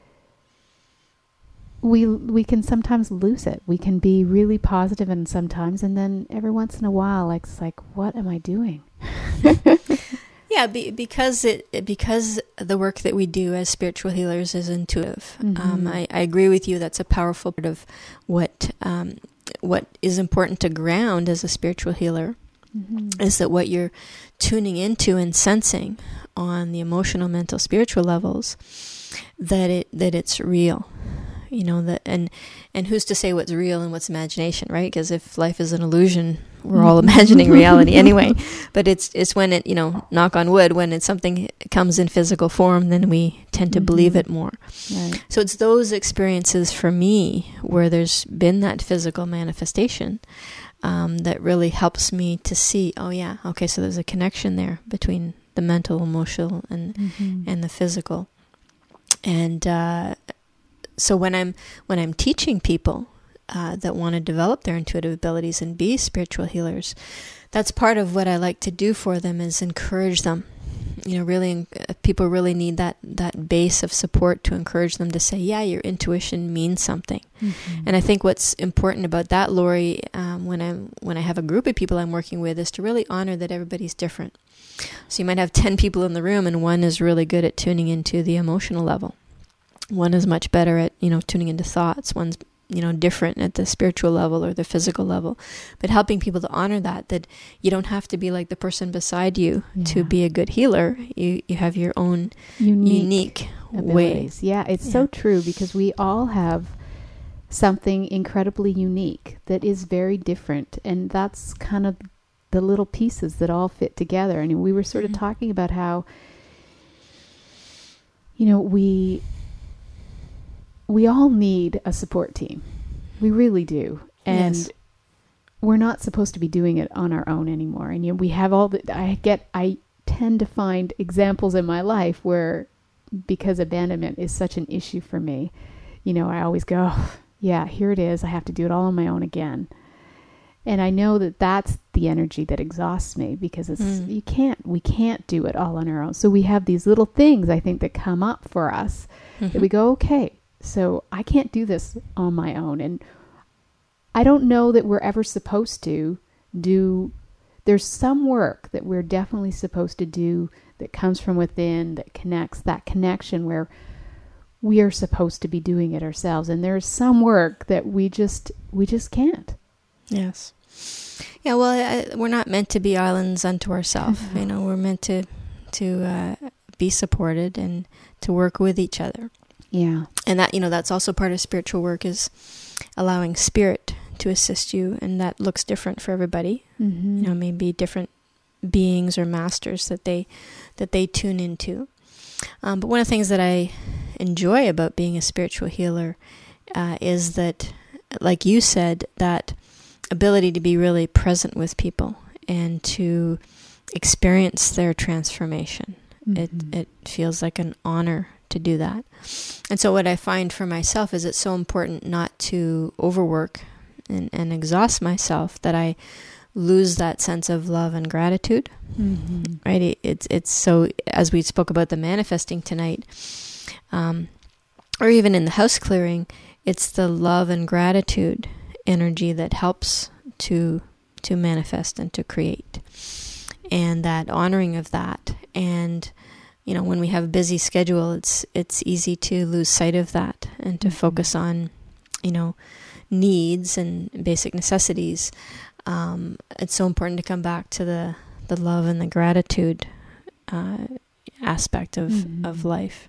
we we can sometimes lose it. We can be really positive and sometimes, and then every once in a while, like, it's like, what am I doing? Yeah, be, because it because the work that we do as spiritual healers is intuitive. Mm-hmm. Um, I, I agree with you. That's a powerful part of what um, what is important to ground as a spiritual healer, mm-hmm. is that what you're tuning into and sensing on the emotional, mental, spiritual levels, that it that it's real. You know, that, and and who's to say what's real and what's imagination, right? Because if life is an illusion, we're all imagining reality anyway. But it's it's when it, you know, knock on wood, when it's something comes in physical form, then we tend to mm-hmm. believe it more. Right. So it's those experiences for me where there's been that physical manifestation um, that really helps me to see, oh yeah, okay, so there's a connection there between the mental, emotional, and mm-hmm. and the physical. And uh, so when I'm when I'm teaching people uh, that want to develop their intuitive abilities and be spiritual healers, that's part of what I like to do for them, is encourage them. You know, really, uh, people really need that that base of support to encourage them to say, yeah, your intuition means something. Mm-hmm. And I think what's important about that, Lori, um, when I'm when I have a group of people I'm working with, is to really honor that everybody's different. So you might have ten people in the room, and one is really good at tuning into the emotional level. One is much better at, you know, tuning into thoughts. One's, you know, different at the spiritual level or the physical level. But helping people to honor that, that you don't have to be like the person beside you yeah. to be a good healer. You you have your own unique, unique ways. Yeah, it's yeah. so true, because we all have something incredibly unique that is very different. And that's kind of the little pieces that all fit together. And we were sort of mm-hmm. talking about how, you know, we... we all need a support team. We really do. And yes. we're not supposed to be doing it on our own anymore. And you know, we have all the, I get, I tend to find examples in my life where, because abandonment is such an issue for me, you know, I always go, oh, yeah, here it is. I have to do it all on my own again. And I know that that's the energy that exhausts me, because it's, mm. you can't, we can't do it all on our own. So we have these little things, I think, that come up for us mm-hmm. that we go, okay, so I can't do this on my own. And I don't know that we're ever supposed to do, there's some work that we're definitely supposed to do that comes from within, that connects, that connection where we are supposed to be doing it ourselves. And there's some work that we just, we just can't. Yes. Yeah, well, I, we're not meant to be islands unto ourselves. Mm-hmm. You know, we're meant to, to uh, be supported and to work with each other. Yeah. And that, you know, that's also part of spiritual work, is allowing spirit to assist you. And that looks different for everybody. Mm-hmm. You know, maybe different beings or masters that they, that they tune into. Um, but one of the things that I enjoy about being a spiritual healer uh, is that, like you said, that ability to be really present with people and to experience their transformation. Mm-hmm. It, it feels like an honor to do that. And so what I find for myself is it's so important not to overwork and, and exhaust myself, that I lose that sense of love and gratitude. Mm-hmm. Right? It, it's it's so, as we spoke about the manifesting tonight, um, or even in the house clearing, it's the love and gratitude energy that helps to to manifest and to create, and that honoring of that. And you know, when we have a busy schedule, it's it's easy to lose sight of that and to mm-hmm. focus on, you know, needs and basic necessities. Um, it's so important to come back to the, the love and the gratitude uh, aspect of, mm-hmm. of life.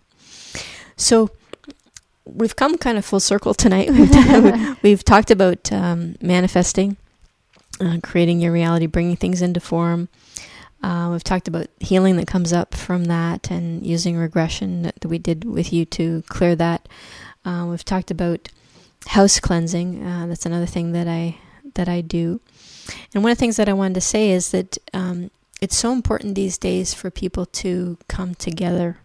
So we've come kind of full circle tonight. We've, we've talked about um, manifesting uh, creating your reality, bringing things into form. Uh, we've talked about healing that comes up from that and using regression that, that we did with you to clear that. Uh, we've talked about house cleansing. Uh, that's another thing that I that I do. And one of the things that I wanted to say is that um, it's so important these days for people to come together,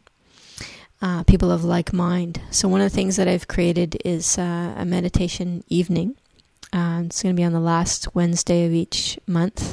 uh, people of like mind. So one of the things that I've created is uh, a meditation evening. Uh, it's going to be on the last Wednesday of each month.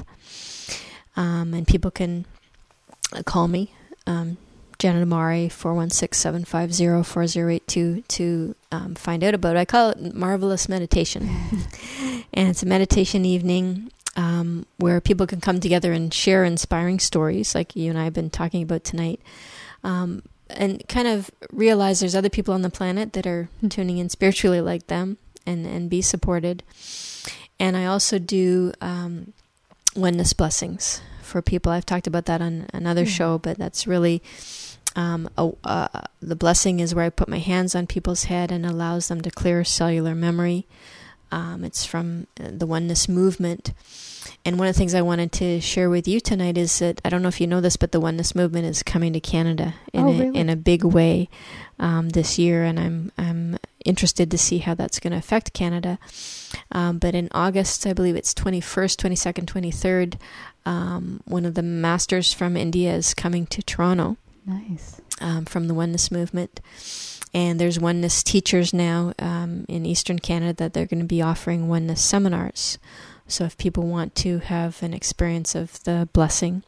Um, and people can call me, um, Janet Amari, four one six, seven five zero, four zero eight two, to um, find out about it. I call it Marvelous Meditation. And it's a meditation evening um, where people can come together and share inspiring stories like you and I have been talking about tonight. Um, and kind of realize there's other people on the planet that are tuning in spiritually like them and, and be supported. And I also do... Um, oneness blessings for people. I've talked about that on another yeah. show, but that's really um, a, uh, the blessing is where I put my hands on people's head and allows them to clear cellular memory. Um, it's from the oneness movement. And one of the things I wanted to share with you tonight is that, I don't know if you know this, but the oneness movement is coming to Canada in, oh, a, really? in a big way um, this year, and I'm I'm interested to see how that's going to affect Canada. Um, but in August, I believe it's twenty-first, twenty-second, twenty-third, um, one of the masters from India is coming to Toronto. Nice. Um, from the oneness movement. And there's oneness teachers now um, in Eastern Canada that they're going to be offering oneness seminars. So if people want to have an experience of the blessing,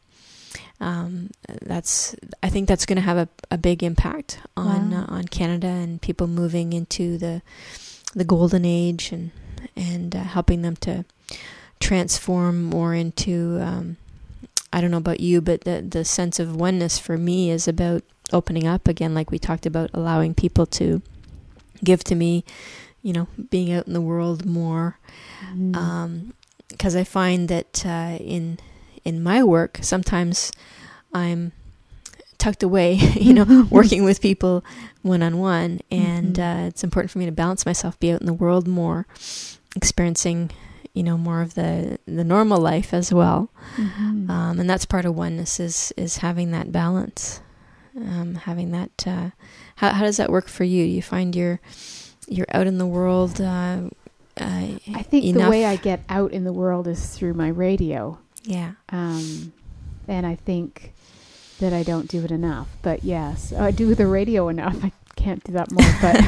um, that's I think that's going to have a, a big impact on wow. uh, on Canada and people moving into the the golden age and and uh, helping them to transform more into um, I don't know about you, but the the sense of oneness for me is about opening up again, like we talked about, allowing people to give to me, you know, being out in the world more. Mm. Um, because I find that uh, in in my work, sometimes I'm tucked away, you know, working with people one-on-one, and mm-hmm. uh, it's important for me to balance myself, be out in the world more, experiencing, you know, more of the, the normal life as well. Mm-hmm. Um, and that's part of oneness is, is having that balance, um, having that, uh, how, how does that work for you? You find you're, you're out in the world, uh, Uh, I think enough. the way I get out in the world is through my radio. Yeah. Um, and I think that I don't do it enough. But yes, I do the radio enough. I can't do that more. But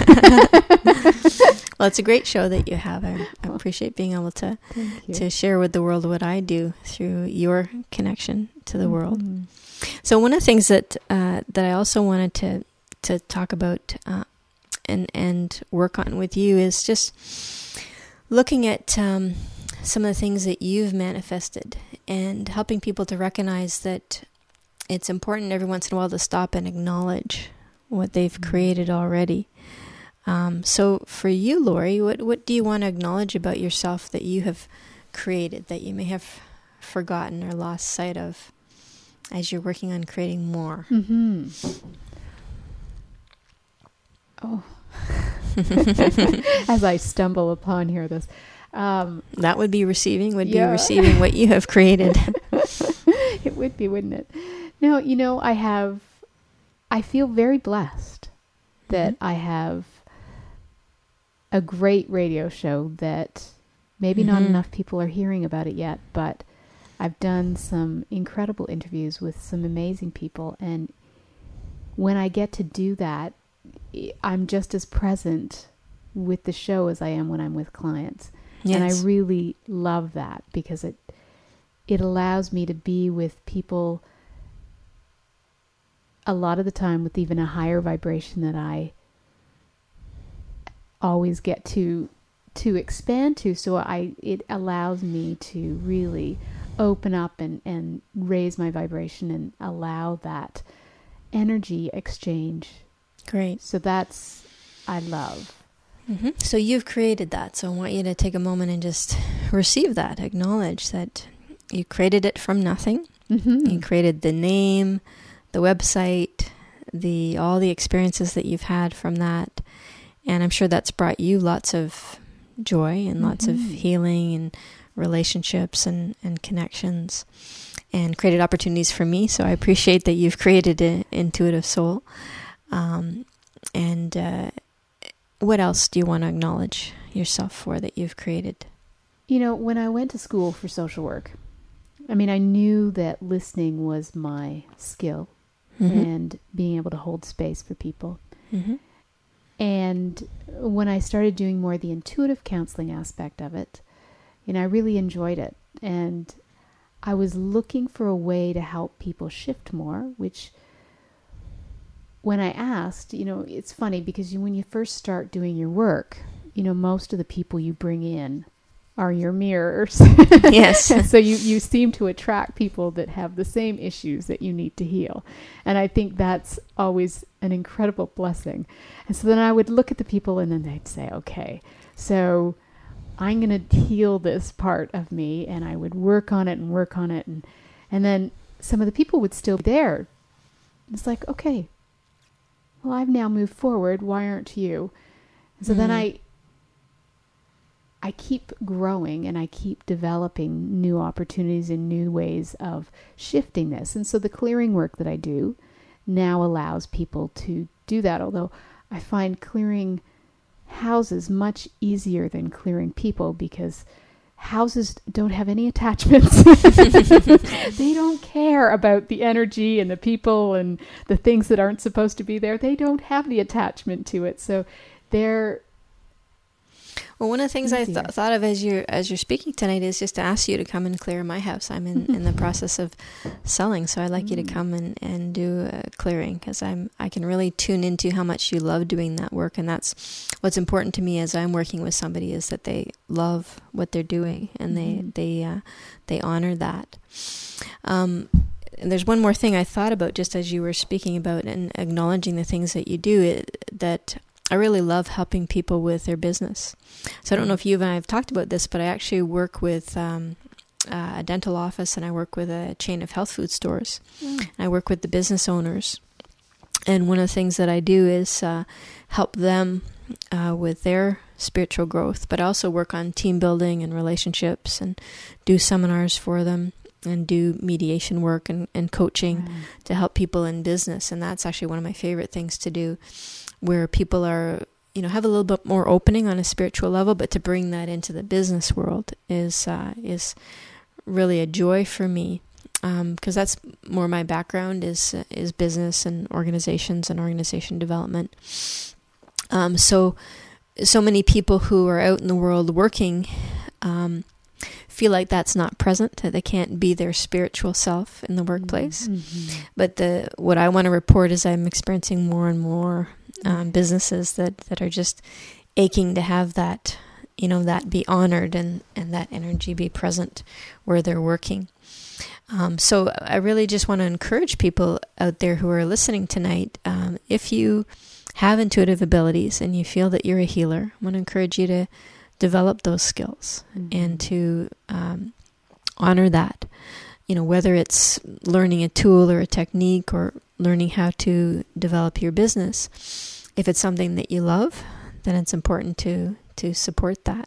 well, it's a great show that you have. I, I appreciate being able to to share with the world what I do through your connection to the mm-hmm. world. So one of the things that uh, that I also wanted to to talk about uh, and and work on with you is just looking at um, some of the things that you've manifested and helping people to recognize that it's important every once in a while to stop and acknowledge what they've mm-hmm. created already. Um, so for you, Lori, what, what do you want to acknowledge about yourself that you have created that you may have forgotten or lost sight of as you're working on creating more? Mm-hmm. Oh. As I stumble upon here, this um, that would be receiving would yeah. be receiving what you have created. It would be, wouldn't it? No, you know, I have. I feel very blessed that mm-hmm. I have a great radio show that maybe mm-hmm. not enough people are hearing about it yet, but I've done some incredible interviews with some amazing people, and when I get to do that, I'm just as present with the show as I am when I'm with clients. Yes. And I really love that because it it allows me to be with people a lot of the time with even a higher vibration that I always get to to expand to. So I it allows me to really open up and, and raise my vibration and allow that energy exchange. Great. So that's, I love. Mm-hmm. So you've created that. So I want you to take a moment and just receive that. Acknowledge that you created it from nothing. Mm-hmm. You created the name, the website, the all the experiences that you've had from that. And I'm sure that's brought you lots of joy and lots mm-hmm. of healing and relationships and, and connections, and created opportunities for me. So I appreciate that you've created an intuitive soul. Um, and uh, what else do you want to acknowledge yourself for that you've created? You know, when I went to school for social work, I mean, I knew that listening was my skill, mm-hmm. and being able to hold space for people. Mm-hmm. And when I started doing more the intuitive counseling aspect of it, you know, I really enjoyed it. And I was looking for a way to help people shift more, which when I asked, you know, it's funny because you, when you first start doing your work, you know, most of the people you bring in are your mirrors. Yes. So you, you seem to attract people that have the same issues that you need to heal. And I think that's always an incredible blessing. And so then I would look at the people and then they'd say, okay, so I'm going to heal this part of me, and I would work on it and work on it. And, and then some of the people would still be there. It's like, okay, well, I've now moved forward. Why aren't you? And so mm-hmm. then I, I keep growing and I keep developing new opportunities and new ways of shifting this. And so the clearing work that I do now allows people to do that. Although I find clearing houses much easier than clearing people, because houses don't have any attachments. They don't care about the energy and the people and the things that aren't supposed to be there. They don't have the attachment to it. So they're Well, one of the things easier. I th- thought of as you're, as you're speaking tonight is just to ask you to come and clear my house. I'm in, in the process of selling, so I'd like mm. you to come and, and do a clearing, because I'm I can really tune into how much you love doing that work. And that's what's important to me as I'm working with somebody, is that they love what they're doing, and mm. they they uh, they honor that. Um, and there's one more thing I thought about just as you were speaking about and acknowledging the things that you do, it, that I really love helping people with their business. So I don't know if you and I have talked about this, but I actually work with um, uh, a dental office, and I work with a chain of health food stores. Mm. And I work with the business owners. And one of the things that I do is uh, help them uh, with their spiritual growth, but I also work on team building and relationships, and do seminars for them, and do mediation work and, and coaching mm. to help people in business. And that's actually one of my favorite things to do, where people are, you know, have a little bit more opening on a spiritual level, but to bring that into the business world is uh, is really a joy for me, because um, that's more my background is uh, is business and organizations and organization development. Um, so so many people who are out in the world working um, feel like that's not present, that they can't be their spiritual self in the workplace. Mm-hmm. But the what I want to report is I'm experiencing more and more Um, businesses that, that are just aching to have that, you know, that be honored and, and that energy be present where they're working. Um, so I really just want to encourage people out there who are listening tonight. Um, if you have intuitive abilities and you feel that you're a healer, I want to encourage you to develop those skills mm-hmm. and to um, honor that. You know, whether it's learning a tool or a technique, or learning how to develop your business, if it's something that you love, then it's important to to support that.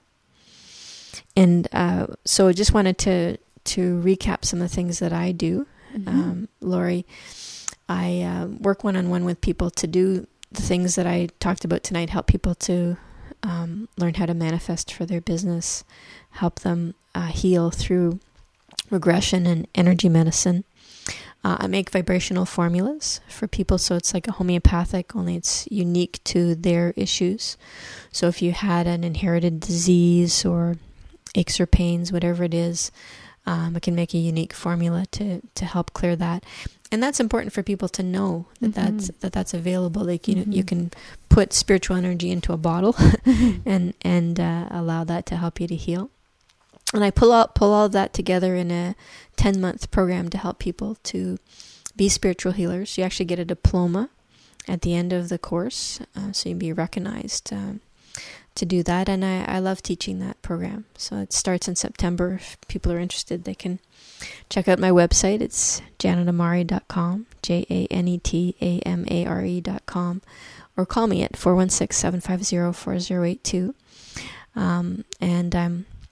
And uh, so I just wanted to to recap some of the things that I do. Mm-hmm. Um, Lori, I uh, work one-on-one with people to do the things that I talked about tonight, help people to um, learn how to manifest for their business, help them uh, heal through regression and energy medicine. Uh, I make vibrational formulas for people, so it's like a homeopathic, only it's unique to their issues. So if you had an inherited disease or aches or pains, whatever it is, um, I can make a unique formula to, to help clear that. And that's important for people to know that mm-hmm. that's that that's available. Like you mm-hmm. know, you can put spiritual energy into a bottle and and uh, allow that to help you to heal. And I pull out pull all of that together in a ten month program to help people to be spiritual healers. You actually get a diploma at the end of the course, uh, so you'll be recognized um, to do that. And I, I love teaching that program. So it starts in September. If people are interested, they can check out my website. It's janet amare dot com, J A N E T A M A R E dot com, or call me at four one six, seven five zero, four zero eight two. Um, and I'm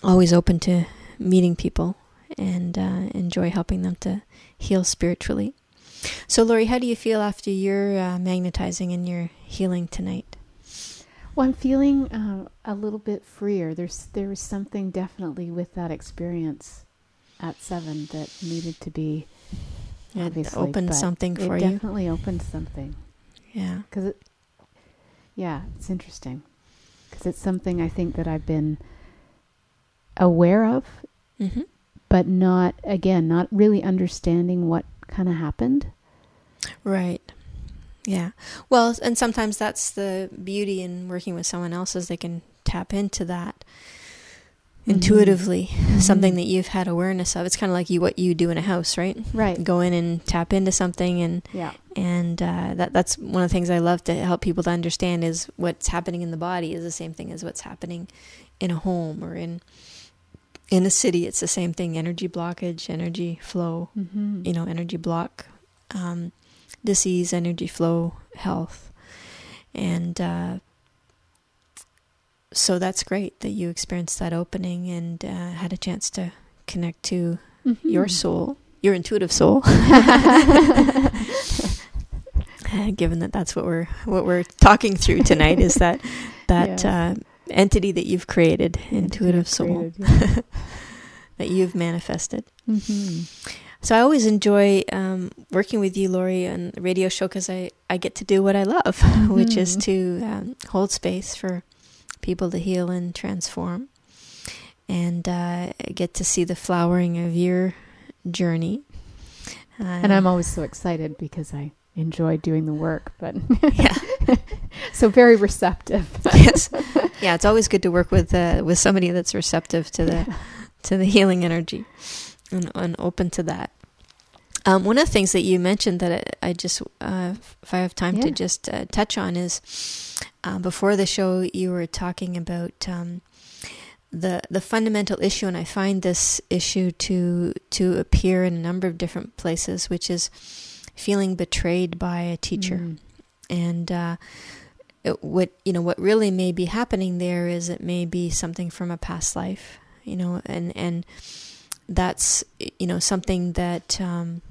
always open to meeting people and uh, enjoy helping them to heal spiritually. So, Lori, how do you feel after your uh, magnetizing and your healing tonight? Well, I'm feeling uh, a little bit freer. There's there was something definitely with that experience at seven that needed to be It opened something for you. you. It definitely opened something. Yeah. Because it, yeah, it's interesting. Because it's something I think that I've been aware of, mm-hmm. but not, again, not really understanding what kind of happened. Right. Yeah. Well, and sometimes that's the beauty in working with someone else, is they can tap into that mm-hmm. intuitively, mm-hmm. something that you've had awareness of. It's kind of like you what you do in a house, right? Right. Go in and tap into something, and yeah. and uh, that that's one of the things I love to help people to understand, is what's happening in the body is the same thing as what's happening in a home or in in a city. It's the same thing: energy blockage, energy flow, mm-hmm. you know, energy block, um, disease, energy flow, health, and. Uh, So that's great that you experienced that opening and uh, had a chance to connect to mm-hmm. your soul, your intuitive soul. Given that that's what we're what we're talking through tonight, is that that yes. uh, entity that you've created, intuitive soul, created, yeah. that you've manifested. Mm-hmm. So I always enjoy um, working with you, Lori, on the radio show, because I, I get to do what I love, mm-hmm. which is to um, hold space for people to heal and transform, and uh, get to see the flowering of your journey. Uh, and I'm always so excited because I enjoy doing the work, but yeah, so very receptive. Yes, yeah, it's always good to work with uh, with somebody that's receptive to the to the healing energy and, and open to that. Um, one of the things that you mentioned that I, I just, uh, if I have time yeah. to just uh, touch on, is uh, before the show you were talking about um, the the fundamental issue, and I find this issue to to appear in a number of different places, which is feeling betrayed by a teacher, mm. and uh, it, what you know what really may be happening there is it may be something from a past life, you know, and and that's you know something that. Um,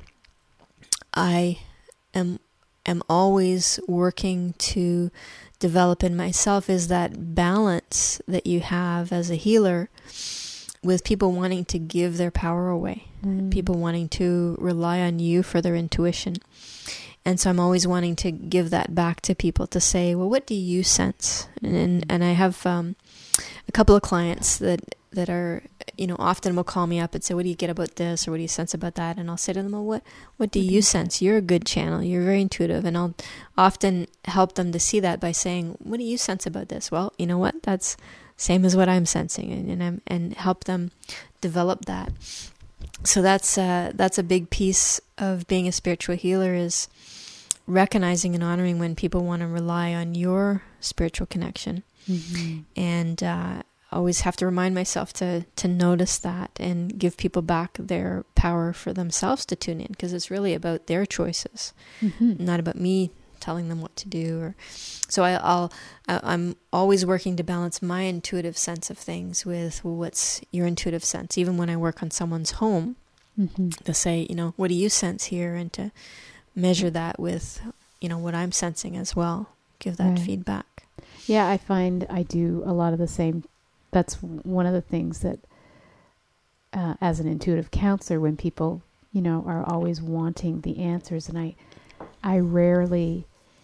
I am am always working to develop in myself, is that balance that you have as a healer with people wanting to give their power away, mm. people wanting to rely on you for their intuition. And so I'm always wanting to give that back to people, to say, well, what do you sense? And and, and I have um, a couple of clients that that are, you know, often will call me up and say, what do you get about this? Or what do you sense about that? And I'll say to them, well, what, what do you sense? You're a good channel. You're very intuitive. And I'll often help them to see that by saying, what do you sense about this? Well, you know what? That's same as what I'm sensing, and, and, I'm, and help them develop that. So that's, uh, that's a big piece of being a spiritual healer, is recognizing and honoring when people want to rely on your spiritual connection. Mm-hmm. And, uh, always have to remind myself to to notice that and give people back their power for themselves to tune in, because it's really about their choices, mm-hmm. not about me telling them what to do. Or so I, I'll I'm always working to balance my intuitive sense of things with, well, what's your intuitive sense. Even when I work on someone's home, mm-hmm. to say, you know, what do you sense here, and to measure that with, you know, what I'm sensing as well. Give that right. feedback. Yeah, I find I do a lot of the same. That's one of the things that, uh, as an intuitive counselor, when people, you know, are always wanting the answers, and I, I rarely,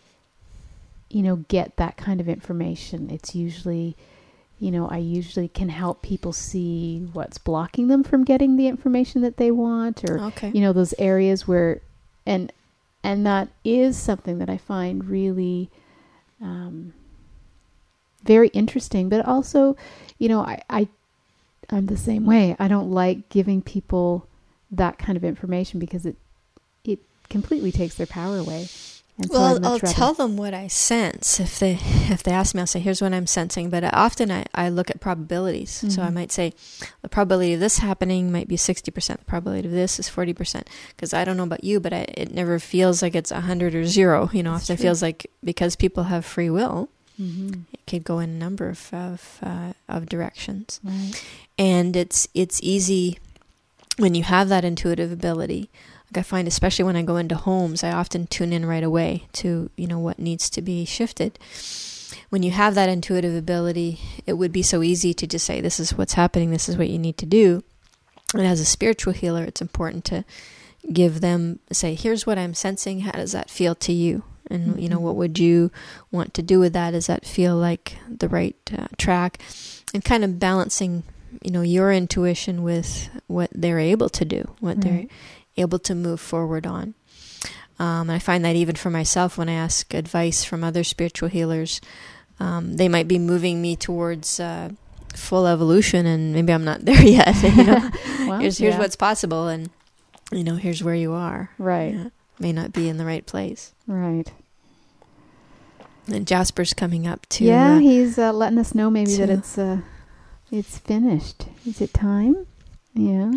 you know, get that kind of information. It's usually, you know, I usually can help people see what's blocking them from getting the information that they want, or, okay. you know, those areas where, and, and that is something that I find really, um, very interesting, but also, you know, I, I, I'm the same way. I don't like giving people that kind of information, because it, it completely takes their power away. And well, so I'll, I'll rather... tell them what I sense. If they, if they ask me, I'll say, here's what I'm sensing. But often I, I look at probabilities. Mm-hmm. So I might say, the probability of this happening might be sixty percent. The probability of this is forty percent. Because I don't know about you, but I, it never feels like it's one hundred or zero. You know, That's often true. It feels like, because people have free will, Mm-hmm. It could go in a number of of, uh, of directions. Right. And it's it's easy when you have that intuitive ability. Like I find, especially when I go into homes, I often tune in right away to, you know, what needs to be shifted. When you have that intuitive ability, it would be so easy to just say, this is what's happening, this is what you need to do. And as a spiritual healer, it's important to give them, say, here's what I'm sensing, how does that feel to you? And, mm-hmm. you know, what would you want to do with that? Does that feel like the right uh, track? And kind of balancing, you know, your intuition with what they're able to do, what right. they're able to move forward on. Um, I find that even for myself, when I ask advice from other spiritual healers, um, they might be moving me towards uh, full evolution, and maybe I'm not there yet. You know, well, here's here's yeah. what's possible, and you know, here's where you are. Right, yeah, may not be in the right place. Right. And Jasper's coming up to. Yeah, uh, he's uh, letting us know maybe to that it's uh, it's finished. Is it time? Yeah.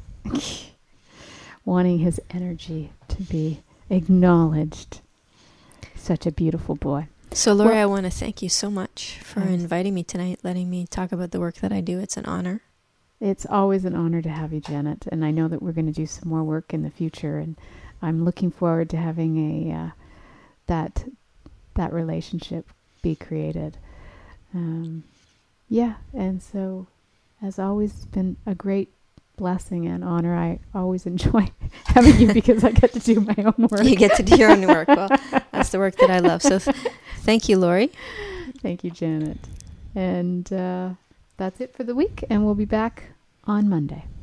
Wanting his energy to be acknowledged. Such a beautiful boy. So, Lori, well, I want to thank you so much for thanks. inviting me tonight, letting me talk about the work that I do. It's an honor. It's always an honor to have you, Janet. And I know that we're going to do some more work in the future. And I'm looking forward to having a uh, that that relationship be created. Um, yeah. And so, as always, it's been a great blessing and honor. I always enjoy having you because I get to do my own work. You get to do your own work. Well, that's the work that I love. So th- thank you, Lori. Thank you, Janet. And uh, that's it for the week. And we'll be back on Monday.